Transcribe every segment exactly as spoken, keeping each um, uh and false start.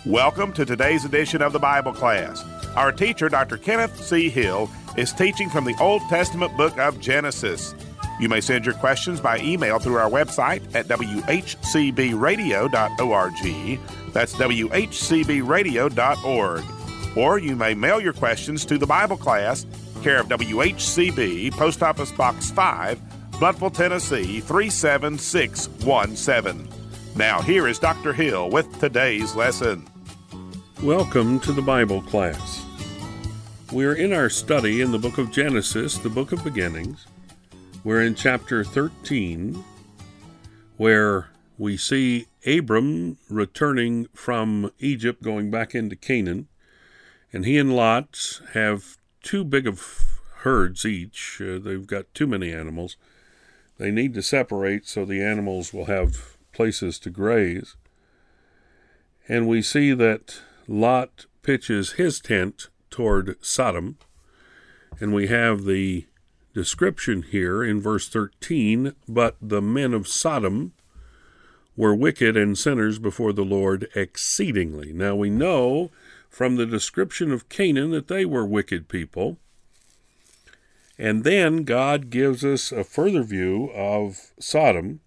Welcome to today's edition of the Bible class. Our teacher, Doctor Kenneth C. Hill, is teaching from the Old Testament book of Genesis. You may send your questions by email through our website at w h c b radio dot org. That's w h c b radio dot org. Or you may mail your questions to the Bible class, care of W H C B, Post Office Box five, Bloodville, Tennessee, three seven six one seven. Now here is Doctor Hill with today's lesson. Welcome to the Bible class. We're in our study in the book of Genesis, the book of beginnings. We're in chapter thirteen, where we see Abram returning from Egypt, going back into Canaan, and he and Lot have too big of herds each. Uh, they've got too many animals. They need to separate so the animals will have places to graze. And we see that Lot pitches his tent toward Sodom, and we have the description here in verse thirteen, but the men of Sodom were wicked and sinners before the Lord exceedingly. Now we know from the description of Canaan that they were wicked people, and then God gives us a further view of Sodom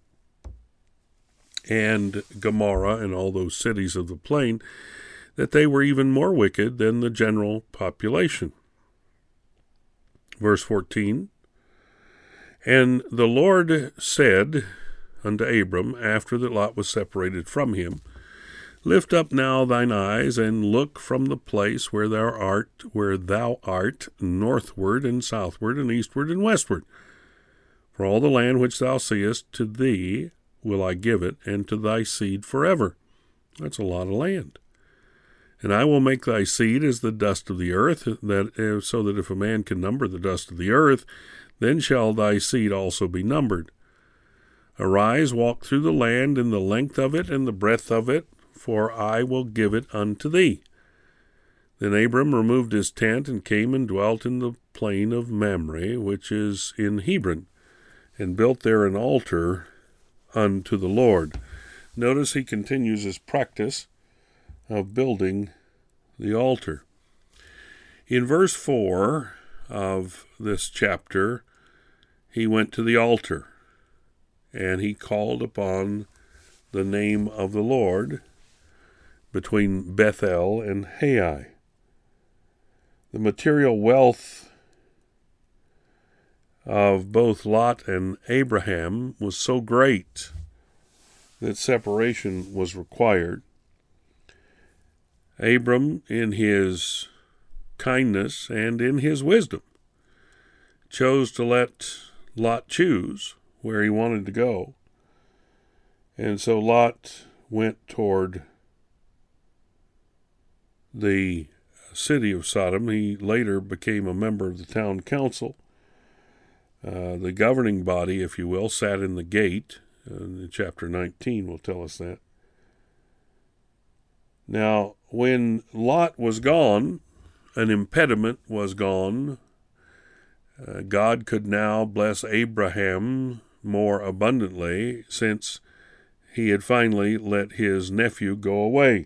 and Gomorrah and all those cities of the plain, that they were even more wicked than the general population. Verse fourteen, and the Lord said unto Abram, after that Lot was separated from him, lift up now thine eyes, and look from the place where thou art, where thou art, northward and southward and eastward and westward. For all the land which thou seest, to thee will I give it, and to thy seed forever. That's a lot of land. And I will make thy seed as the dust of the earth, that so that if a man can number the dust of the earth, then shall thy seed also be numbered. Arise, walk through the land in the length of it and the breadth of it, for I will give it unto thee. Then Abram removed his tent, and came and dwelt in the plain of Mamre, which is in Hebron, and built there an altar unto the Lord. Notice he continues his practice of building the altar. In verse four of this chapter, he went to the altar, and he called upon the name of the Lord between Bethel and Hai. The material wealth of both Lot and Abraham was so great that separation was required. Abram, in his kindness and in his wisdom, chose to let Lot choose where he wanted to go. And so Lot went toward the city of Sodom. He later became a member of the town council. Uh, the governing body, if you will, sat in the gate. Uh, chapter nineteen will tell us that. Now, when Lot was gone, an impediment was gone. Uh, God could now bless Abraham more abundantly, since he had finally let his nephew go away.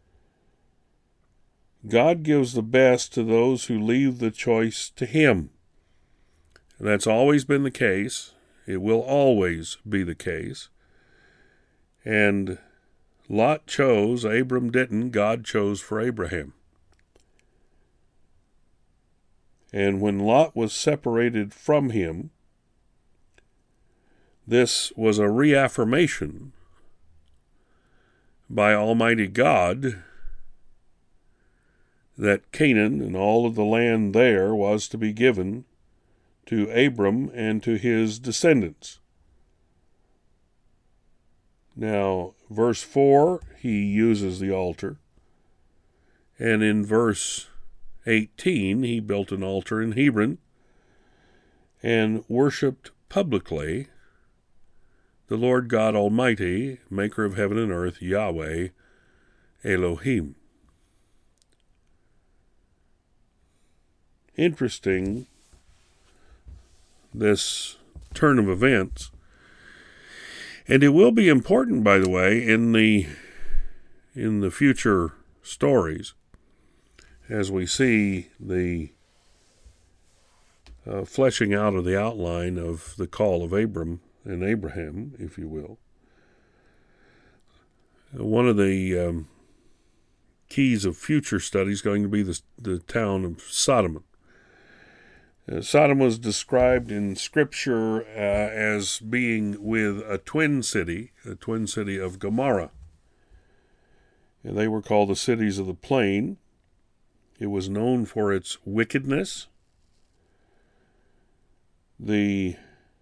God gives the best to those who leave the choice to him. That's always been the case. It will always be the case. And Lot chose, Abram didn't, God chose for Abraham. And when Lot was separated from him, this was a reaffirmation by Almighty God that Canaan and all of the land there was to be given to Abram and to his descendants. Now, verse four, he uses the altar. And in verse eighteen, he built an altar in Hebron and worshipped publicly the Lord God Almighty, maker of heaven and earth, Yahweh Elohim. Interesting, this turn of events. And it will be important, by the way, in the in the future stories as we see the uh, fleshing out of the outline of the call of Abram and Abraham, if you will. One of the um, keys of future study is going to be the, the town of Sodom. Uh, Sodom was described in Scripture uh, as being with a twin city, a twin city of Gomorrah. And they were called the cities of the plain. It was known for its wickedness. The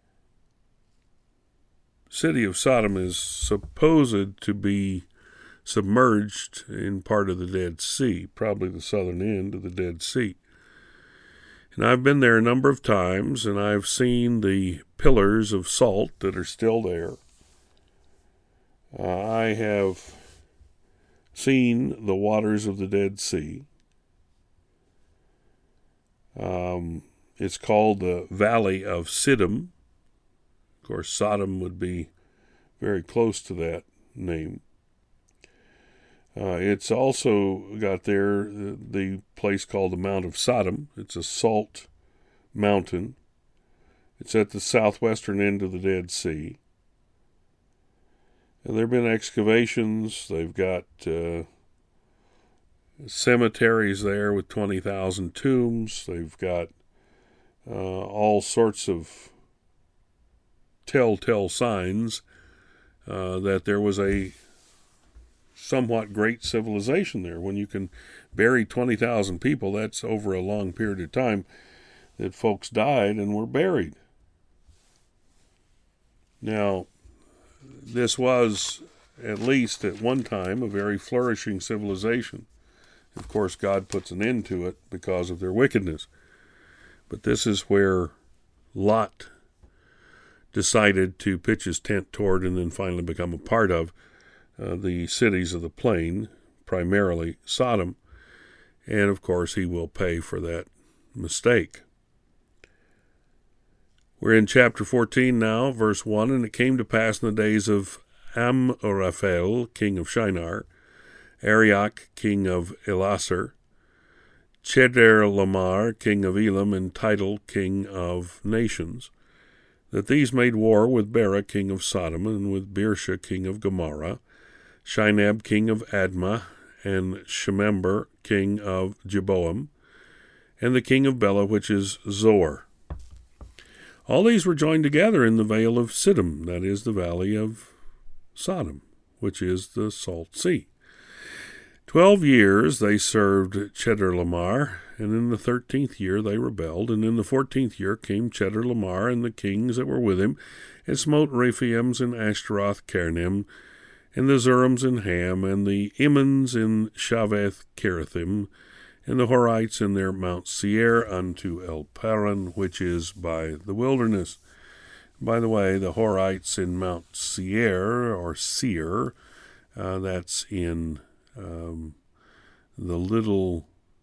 city of Sodom is supposed to be submerged in part of the Dead Sea, probably the southern end of the Dead Sea. And I've been there a number of times, and I've seen the pillars of salt that are still there. Uh, I have seen the waters of the Dead Sea. Um, it's called the Valley of Siddim. Of course, Sodom would be very close to that name. Uh, it's also got there the, the place called the Mount of Sodom. It's a salt mountain. It's at the southwestern end of the Dead Sea. And there have been excavations. They've got uh, cemeteries there with twenty thousand tombs. They've got uh, all sorts of telltale signs uh, that there was a somewhat great civilization there. When you can bury twenty thousand people, that's over a long period of time that folks died and were buried. Now, this was, at least at one time, a very flourishing civilization. Of course, God puts an end to it because of their wickedness. But this is where Lot decided to pitch his tent toward and then finally become a part of uh, the cities of the plain, primarily Sodom. And, of course, he will pay for that mistake. We're in chapter fourteen now, verse one. And it came to pass in the days of Amraphel, king of Shinar, Arioch, king of Elasar, Chedorlaomer, king of Elam, and Tidal, king of nations, that these made war with Bera, king of Sodom, and with Birsha, king of Gomorrah, Shinab, king of Admah, and Shemember, king of Jeboam, and the king of Bela, which is Zoar. All these were joined together in the vale of Siddim, that is, the valley of Sodom, which is the Salt Sea. Twelve years they served Chedorlaomer, and in the thirteenth year they rebelled, and in the fourteenth year came Chedorlaomer and the kings that were with him, and smote Rephaims and Ashtaroth Karnaim, and the Zurims in Ham, and the Immons in Shaveth Kirathim, and the Horites in their Mount Seir unto El Paran, which is by the wilderness. By the way, the Horites in Mount Seir, or Seir, uh, that's in um, the little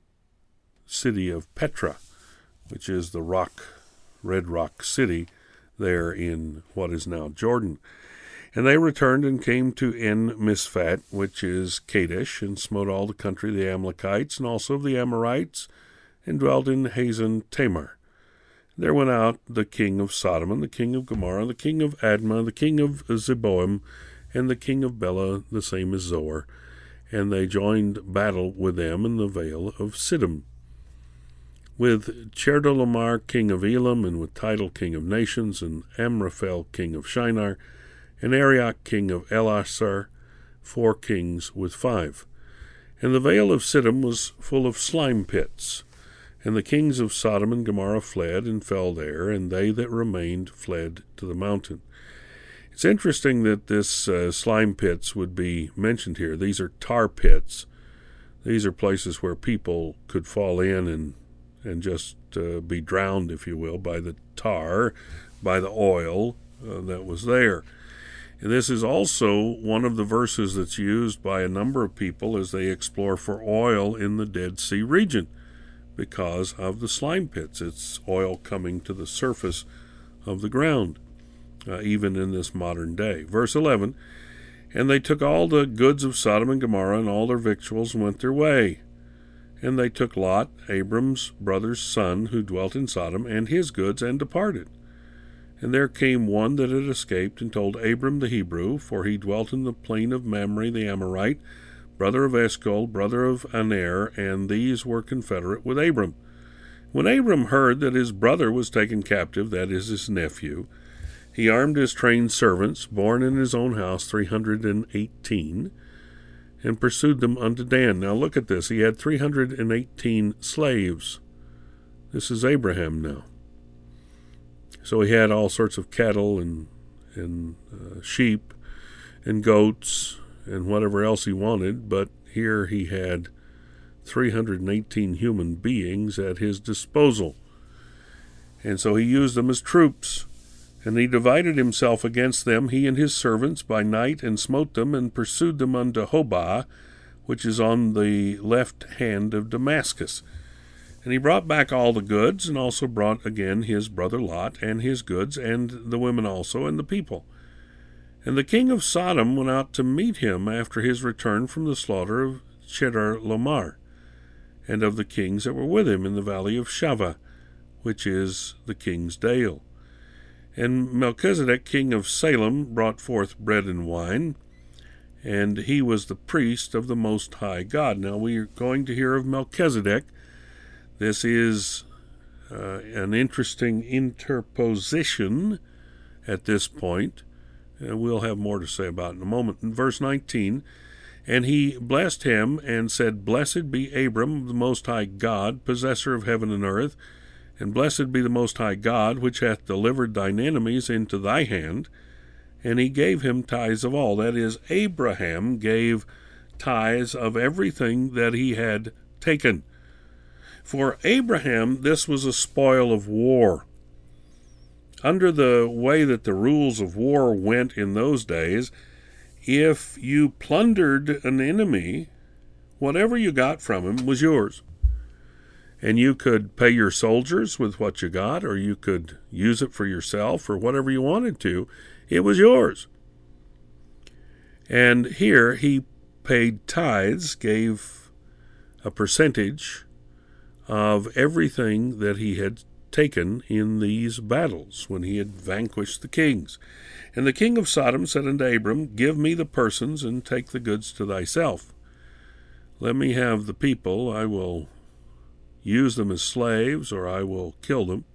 city of Petra, which is the rock, red rock city there in what is now Jordan. And they returned and came to En Misfat, which is Kadesh, and smote all the country of the Amalekites, and also of the Amorites, and dwelt in Hazan Tamar. There went out the king of Sodom, and the king of Gomorrah, the king of Admah, the king of Zeboim, and the king of Bela, the same as Zoar, and they joined battle with them in the vale of Siddim. With Chedorlaomer, king of Elam, and with Tidal, king of nations, and Amraphel, king of Shinar, and Arioch, king of Elasar, four kings with five. And the vale of Siddim was full of slime pits. And the kings of Sodom and Gomorrah fled and fell there, and they that remained fled to the mountain. It's interesting that this uh, slime pits would be mentioned here. These are tar pits. These are places where people could fall in and, and just uh, be drowned, if you will, by the tar, by the oil uh, that was there. And this is also one of the verses that's used by a number of people as they explore for oil in the Dead Sea region because of the slime pits. It's oil coming to the surface of the ground, uh, even in this modern day. Verse eleven, And they took all the goods of Sodom and Gomorrah and all their victuals and went their way. And they took Lot, Abram's brother's son, who dwelt in Sodom, and his goods, and departed. And there came one that had escaped, and told Abram the Hebrew, for he dwelt in the plain of Mamre the Amorite, brother of Eshcol, brother of Aner, and these were confederate with Abram. When Abram heard that his brother was taken captive, that is, his nephew, he armed his trained servants, born in his own house, three hundred and eighteen, and pursued them unto Dan. Now look at this. He had three hundred and eighteen slaves. This is Abraham now. So he had all sorts of cattle and and uh, sheep and goats and whatever else he wanted, but here he had three hundred eighteen human beings at his disposal. And so he used them as troops, and he divided himself against them, he and his servants, by night, and smote them, and pursued them unto Hobah, which is on the left hand of Damascus. And he brought back all the goods, and also brought again his brother Lot, and his goods, and the women also, and the people. And the king of Sodom went out to meet him after his return from the slaughter of Chedorlaomer, and of the kings that were with him in the valley of Shaveh, which is the king's dale. And Melchizedek, king of Salem, brought forth bread and wine, and he was the priest of the Most High God. Now we are going to hear of Melchizedek. This is uh, an interesting interposition at this point. Uh, we'll have more to say about it in a moment. In verse nineteen, and he blessed him and said, Blessed be Abram, the Most High God, possessor of heaven and earth, and blessed be the Most High God, which hath delivered thine enemies into thy hand. And he gave him tithes of all. That is, Abraham gave tithes of everything that he had taken. For Abraham, this was a spoil of war. Under the way that the rules of war went in those days, if you plundered an enemy, whatever you got from him was yours. And you could pay your soldiers with what you got, or you could use it for yourself, or whatever you wanted to. It was yours. And here he paid tithes, gave a percentage of everything that he had taken in these battles when he had vanquished the kings. And the king of Sodom said unto Abram, Give me the persons, and take the goods to thyself. Let me have the people. I will use them as slaves, or I will kill them.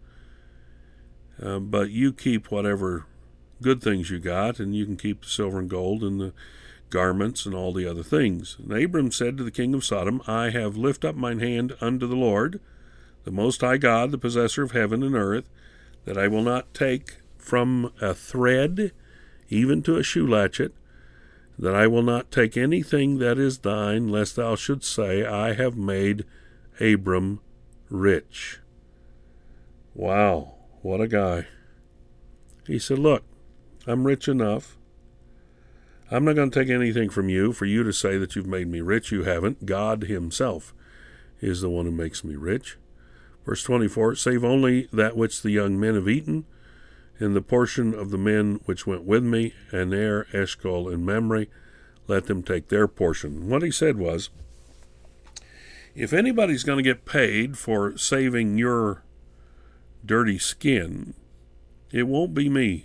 Uh, but you keep whatever good things you got, and you can keep the silver and gold and the garments and all the other things. And Abram said to the king of Sodom, I have lifted up mine hand unto the Lord, the Most High God, the possessor of heaven and earth, that I will not take from a thread, even to a shoe latchet, that I will not take anything that is thine, lest thou shouldst say, I have made Abram rich. Wow, what a guy. He said, look, I'm rich enough. I'm not going to take anything from you for you to say that you've made me rich. You haven't. God himself is the one who makes me rich. Verse twenty-four, Save only that which the young men have eaten, and the portion of the men which went with me, Aner, Eshcol, and Mamre, let them take their portion. What he said was, if anybody's going to get paid for saving your dirty skin, it won't be me.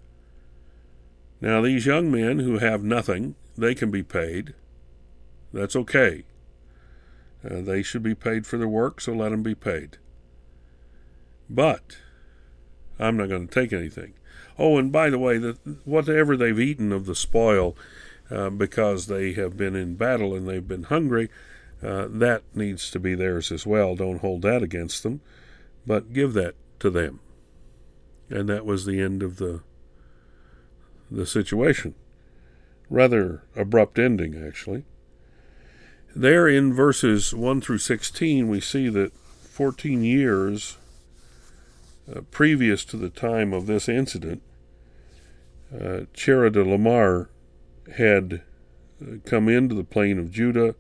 Now, these young men who have nothing, they can be paid. That's okay. Uh, they should be paid for their work, so let them be paid. But I'm not going to take anything. Oh, and by the way, the, whatever they've eaten of the spoil, uh, because they have been in battle and they've been hungry, uh, that needs to be theirs as well. Don't hold that against them, but give that to them. And that was the end of the the situation. Rather abrupt ending, actually. There in verses one through sixteen, we see that fourteen years uh, previous to the time of this incident, uh, Chedorlaomer had uh, come into the plain of Judah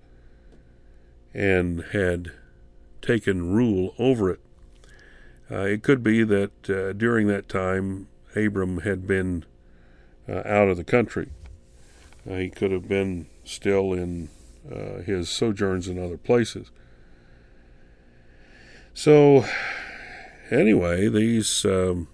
and had taken rule over it. Uh, it could be that uh, during that time Abram had been uh, out of the country. Uh, he could have been still in uh, his sojourns in other places. So, anyway, these um,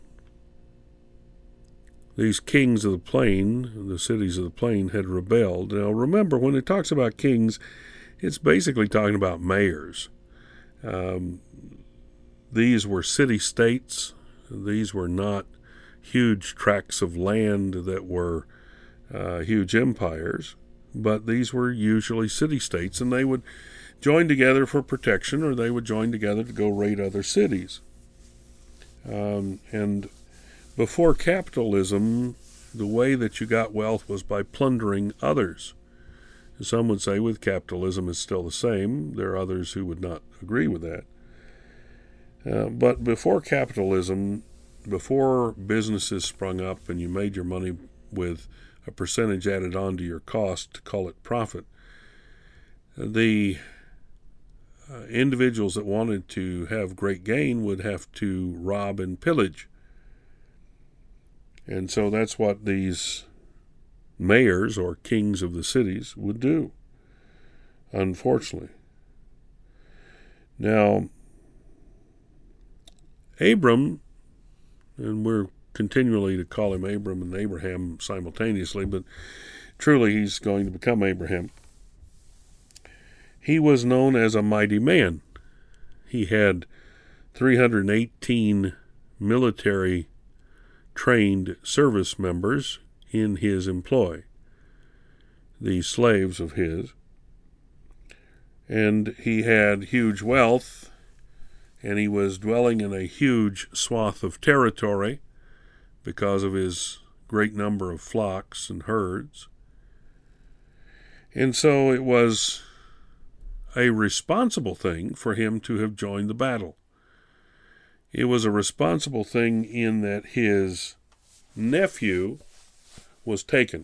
these kings of the plain, the cities of the plain, had rebelled. Now, remember, when it talks about kings, it's basically talking about mayors. Um, these were city-states. These were not huge tracts of land that were uh, huge empires, but these were usually city-states, and they would join together for protection, or they would join together to go raid other cities. Um, and before capitalism, the way that you got wealth was by plundering others. Some would say with capitalism it's still the same. There are others who would not agree with that. Uh, but before capitalism, before businesses sprung up and you made your money with a percentage added on to your cost to call it profit, the uh, individuals that wanted to have great gain would have to rob and pillage. And so that's what these mayors or kings of the cities would do, unfortunately. Now, Abram, and we're continually to call him Abram and Abraham simultaneously, but truly he's going to become Abraham. He was known as a mighty man. He had three hundred eighteen military trained service members in his employ, these slaves of his. And he had huge wealth, and he was dwelling in a huge swath of territory because of his great number of flocks and herds. And so it was a responsible thing for him to have joined the battle. It was a responsible thing in that his nephew was taken.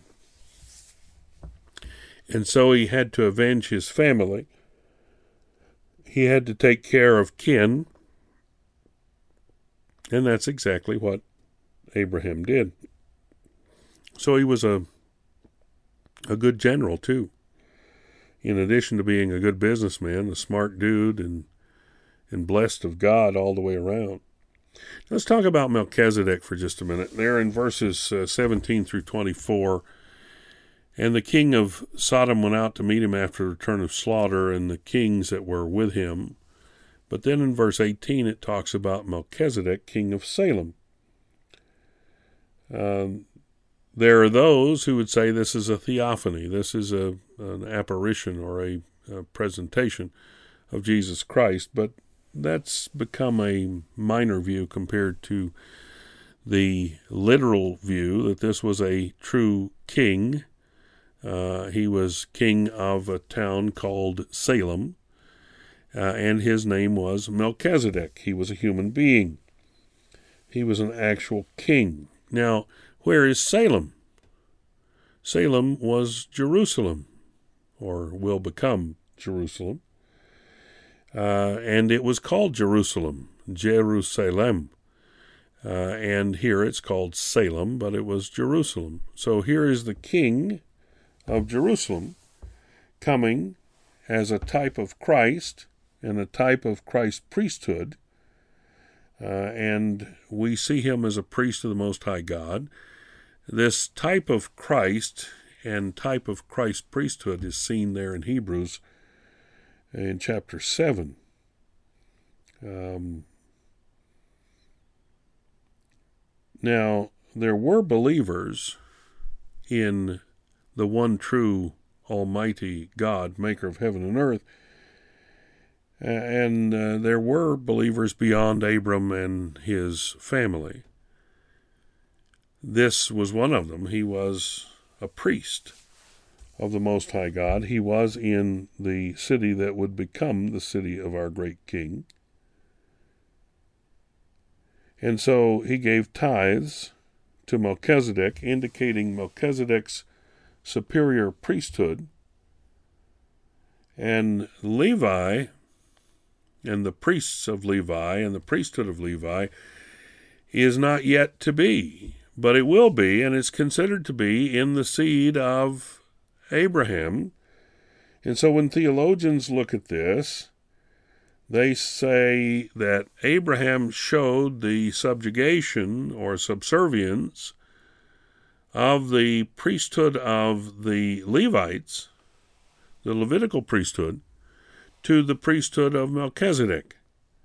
And so he had to avenge his family. He had to take care of kin. And that's exactly what Abraham did. So he was a a good general, too. In addition to being a good businessman, a smart dude, and and blessed of God all the way around. Let's talk about Melchizedek for just a minute. There in verses uh, seventeen through twenty-four, and the king of Sodom went out to meet him after the return of slaughter, and the kings that were with him. But then in verse eighteen it talks about Melchizedek, king of Salem. Um, there are those who would say this is a theophany. This is a an apparition or a, a presentation of Jesus Christ, but that's become a minor view compared to the literal view that this was a true king. Uh, he was king of a town called Salem, uh, and his name was Melchizedek. He was a human being. He was an actual king. Now, where is Salem? Salem was Jerusalem, or will become Jerusalem. Uh, and it was called Jerusalem, Jerusalem. Uh, and here it's called Salem, but it was Jerusalem. So here is the king of Jerusalem coming as a type of Christ and a type of Christ's priesthood. Uh, and we see him as a priest of the Most High God. This type of Christ and type of Christ's priesthood is seen there in Hebrews in chapter seven. Um, now, there were believers in the one true Almighty God, maker of heaven and earth, and uh, there were believers beyond Abram and his family. This was one of them. He was a priest of the Most High God. He was in the city that would become the city of our great King. And so he gave tithes to Melchizedek, indicating Melchizedek's superior priesthood. And Levi, and the priests of Levi, and the priesthood of Levi, is not yet to be, but it will be, and it's considered to be in the seed of Abraham. And so when theologians look at this, they say that Abraham showed the subjugation or subservience of the priesthood of the Levites, the Levitical priesthood, to the priesthood of Melchizedek.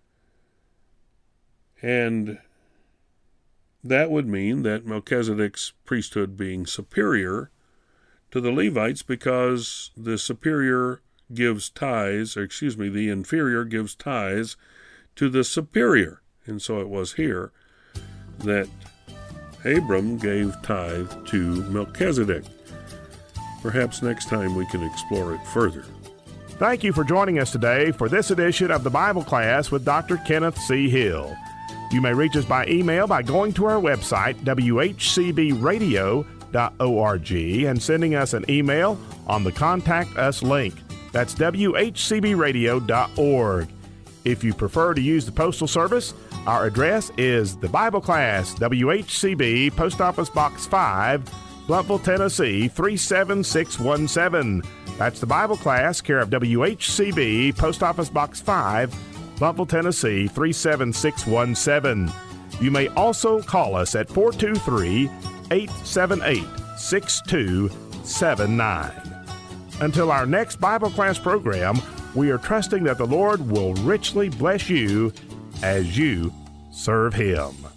And that would mean that Melchizedek's priesthood being superior to the Levites, because the superior gives tithes, or excuse me, the inferior gives tithes to the superior. And so it was here that Abram gave tithe to Melchizedek. Perhaps next time we can explore it further. Thank you for joining us today for this edition of the Bible Class with Doctor Kenneth C. Hill. You may reach us by email by going to our website, w h c b radio dot org, and sending us an email on the Contact Us link. That's w h c b radio dot org. If you prefer to use the Postal Service, our address is the Bible Class, W H C B, Post Office Box five, Bluffville, Tennessee, three seven six one seven. That's the Bible Class, care of W H C B, Post Office Box five, Bluffville, Tennessee, three seven six one seven. You may also call us at four two three, eight seven eight, six two seven nine. Until our next Bible Class program, we are trusting that the Lord will richly bless you as you serve Him.